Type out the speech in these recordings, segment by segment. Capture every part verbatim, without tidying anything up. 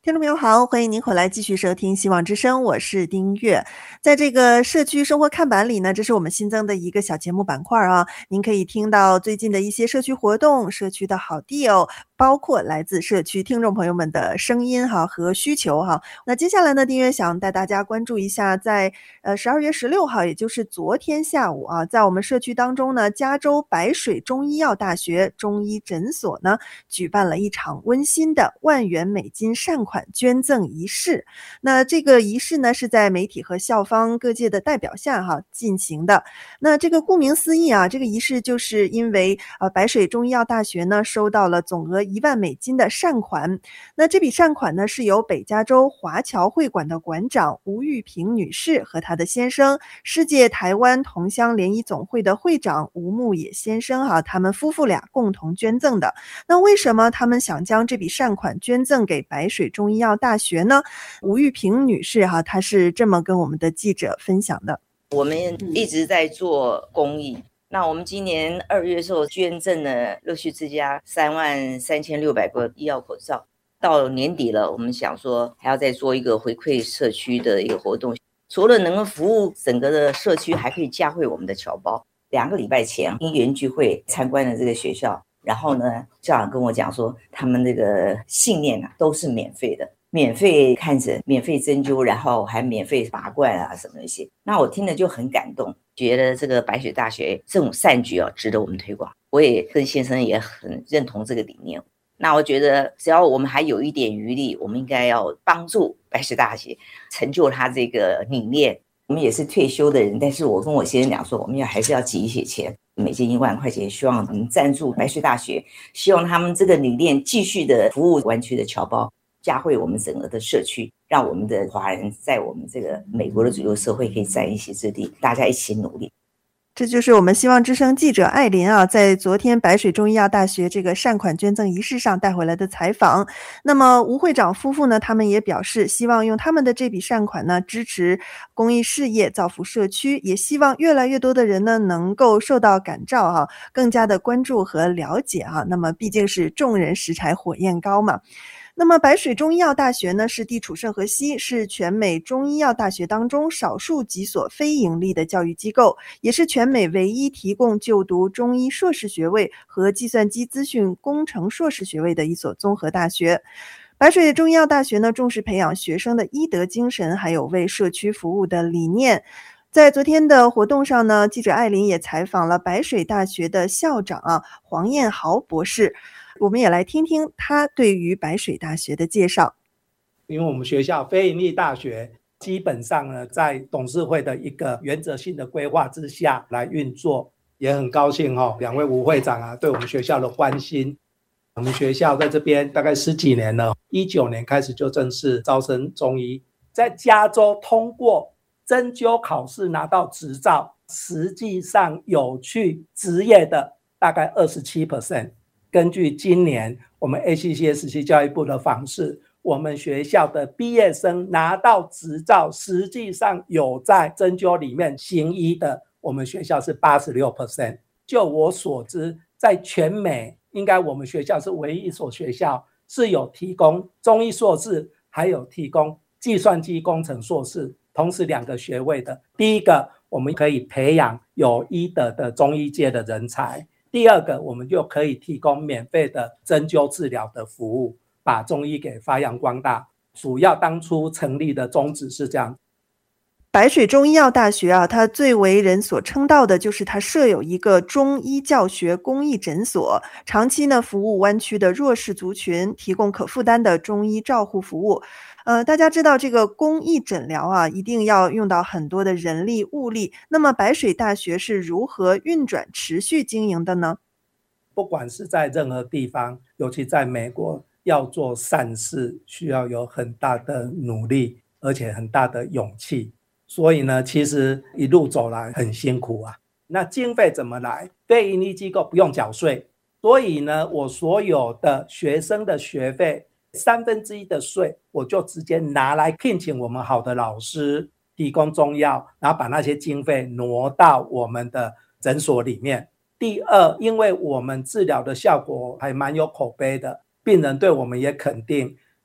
听众朋友好，欢迎您回来继续收听希望之声，我是丁月。在这个社区生活看板里呢，这是我们新增的一个小节目板块啊，您可以听到最近的一些社区活动、社区的好地哦，包括来自社区听众朋友们的声音哈和需求哈。那接下来呢，丁月想带大家关注一下，在呃十二月十六号，也就是昨天下午啊，在我们社区当中呢，加州白水中医药大学中医诊所呢，举办了一场温馨的万元美金善款捐赠仪式。那这个仪式呢，是在媒体和校方各界的代表下哈进行的。那这个顾名思义啊，这个仪式就是因为呃白水中医药大学呢收到了总额一万美金的善款。那这笔善款呢，是由北加州华侨会馆的馆长吴玉萍女士和她的先生，世界台湾同乡联谊总会的会长吴牧野先生哈、他们夫妇俩共同捐赠的。那为什么他们想将这笔善款捐赠给白水中医药大学呢？吴玉萍女士哈、她是这么跟我们的记者分享的。 我们一直在做公益，那我们今年二月的时候捐赠了乐趣之家三万三千六百个医药口罩，到年底了，我们想说还要再做一个回馈社区的一个活动，除了能够服务整个的社区，还可以嘉惠我们的侨胞。两个礼拜前因缘聚会参观了这个学校，然后呢，校长跟我讲说，他们这个信念啊都是免费的，免费看诊，免费针灸，然后还免费拔罐啊什么那些。那我听了就很感动，觉得这个白水大学这种善举啊，值得我们推广。我也跟先生也很认同这个理念。那我觉得只要我们还有一点余力，我们应该要帮助白水大学成就他这个理念。我们也是退休的人，但是我跟我先生讲说，我们要还是要挤一些钱，每件一万块钱，希望我们赞助白水大学，希望他们这个理念继续的服务湾区的侨胞，嘉惠我们整个的社区，让我们的华人在我们这个美国的主流社会可以在一席之地，大家一起努力。 这就是我们希望之声记者艾琳啊，在昨天白水中医药大学这个善款捐赠仪式上带回来的采访。那么吴会长夫妇呢，他们也表示希望用他们的这笔善款呢，支持公益事业，造福社区，也希望越来越多的人呢能够受到感召啊，更加的关注和了解啊。那么毕竟是众人拾柴火焰高嘛。那么白水中医药大学呢，是地处圣荷西，是全美中医药大学当中少数几所非盈利的教育机构，也是全美唯一提供就读中医硕士学位和计算机资讯工程硕士学位的一所综合大学。白水中医药大学呢，重视培养学生的医德精神，还有为社区服务的理念。在昨天的活动上呢，记者艾琳也采访了白水大学的校长啊黄彦豪博士，我们也来听听他对于白水大学的介绍。 因为我们学校非营利大学基本上呢，在董事会的一个原则性的规划之下来运作，也很高兴哦，两位吴会长啊对我们学校的关心。我们学校在这边大概十几年了，一九年开始就正式招生中医，在加州通过针灸考试拿到执照，实际上有去执业的大概 百分之二十七。 根据今年我们 A C C S C 教育部的访视，我们学校的毕业生拿到执照，实际上有在针灸里面行医的，我们学校是 百分之八十六。 就我所知，在全美应该我们学校是唯一一所学校是有提供中医硕士，还有提供计算机工程硕士，同时两个学位的。第一个，我们可以培养有医德的中医界的人才；第二个，我们就可以提供免费的针灸治疗的服务，把中医给发扬光大。主要当初成立的宗旨是这样。 白水中医药大学啊，它最为人所称道的就是它设有一个中医教学公益诊所，长期呢服务湾区的弱势族群，提供可负担的中医照护服务。呃，大家知道这个公益诊疗啊，一定要用到很多的人力物力。那么白水大学是如何运转持续经营的呢？ 不管是在任何地方，尤其在美国，要做善事需要有很大的努力，而且很大的勇气。所以呢，其实一路走来很辛苦啊。那经费怎么来？非营利机构不用缴税，所以呢，我所有的学生的学费三分之一的税，我就直接拿来聘请我们好的老师，提供中药，然后把那些经费挪到我们的诊所里面。第二，因为我们治疗的效果还蛮有口碑的，病人对我们也肯定，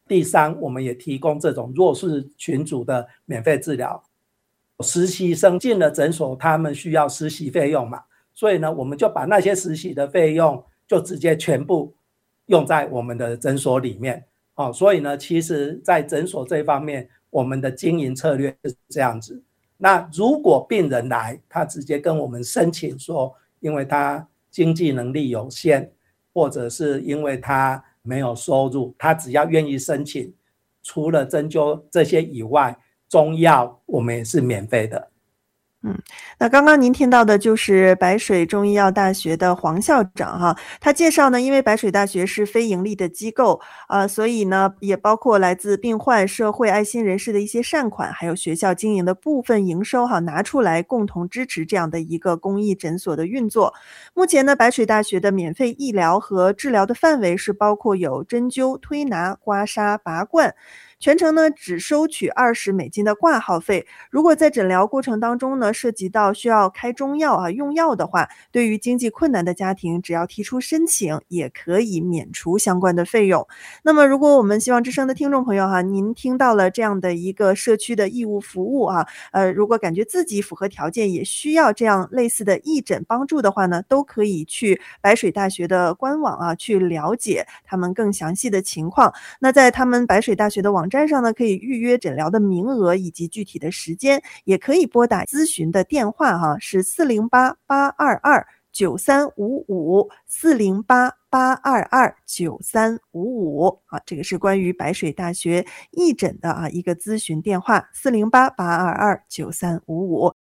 第三，我们也提供这种弱势群组的免费治疗。实习生进了诊所，他们需要实习费用嘛，所以呢，我们就把那些实习的费用就直接全部用在我们的诊所里面。哦，所以呢，其实在诊所这方面，我们的经营策略是这样子。那如果病人来，他直接跟我们申请说，因为他经济能力有限，或者是因为他没有收入，他只要愿意申请，除了针灸这些以外，中药我们也是免费的。 嗯，那刚刚您听到的就是白水中医药大学的黄校长哈，他介绍呢，因为白水大学是非盈利的机构，呃，所以呢，也包括来自病患、社会、爱心人士的一些善款，还有学校经营的部分营收哈，拿出来共同支持这样的一个公益诊所的运作。目前呢，白水大学的免费医疗和治疗的范围是包括有针灸、推拿、刮痧、拔罐。全程呢只收取二十美金的挂号费。如果在诊疗过程当中呢涉及到需要开中药啊用药的话，对于经济困难的家庭，只要提出申请，也可以免除相关的费用。那么如果我们希望之声的听众朋友哈，您听到了这样的一个社区的义务服务啊，呃，如果感觉自己符合条件，也需要这样类似的义诊帮助的话呢，都可以去白水大学的官网啊去了解他们更详细的情况。那在他们白水大学的网站上呢，可以预约诊疗的名额以及具体的时间，也可以拨打咨询的电话哈，是四零八八二二九三五五 四零八八二二九三五五啊，这个是关于白水大学义诊的啊一个咨询电话，四零八八二二九三五五。